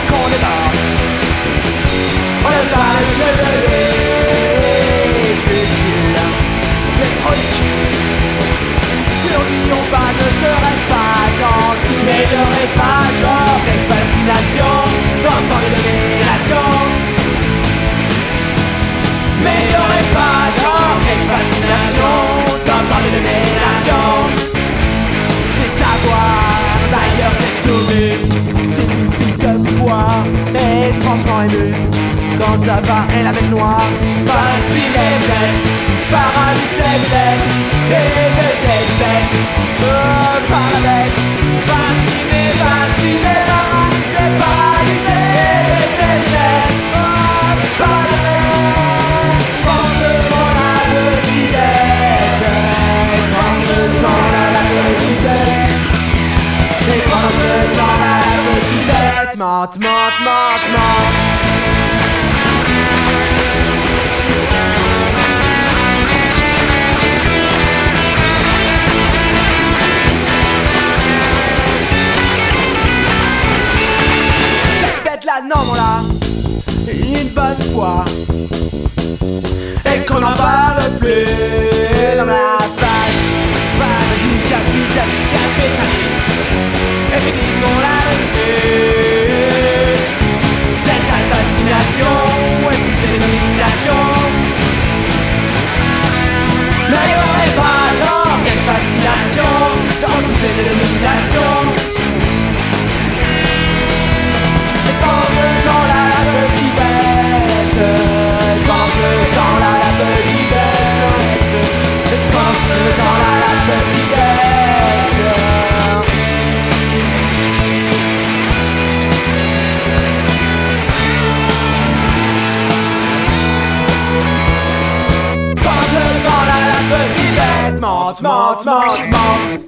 qu'on est mort. On n'est pas le dieu de l'épistule, l'électronique. Selon lui on va, ne serait-ce pas tant qu'il n'aurait pas genre quelle fascination dans tant de domination. Mais y'aurait pas genre quelle fascination dans tant de domination. C'est à boire, d'ailleurs c'est tout nu. Signifie que vous boire est étrangement ému. Quand ta barre est la bête noire, fasciné vous êtes, paralysé vous êtes, dégoûté vous êtes, par la bête. Fasciné, fasciné, paralysé, paralysé, dégoûté vous êtes, par la bête. Pense-t-on à la petite bête, pense-t-on à la petite bête, et pense-t-on à la petite bête, mente, mente, mente, mente. Là, non, mon là, une bonne fois, et qu'on n'en parle plus dans la fâche du capitaliste, et finissons là-dessus. Cette fascination et toutes ces dominations, mais il n'y aurait pas genre quelle fascination dans toutes ces dominations. Pense-t-on là la petite bête, pense-t-on là la petite bête, pense-t-on là la petite bête. Pense-t-on là la petite bête, mente, mente, mente, mente.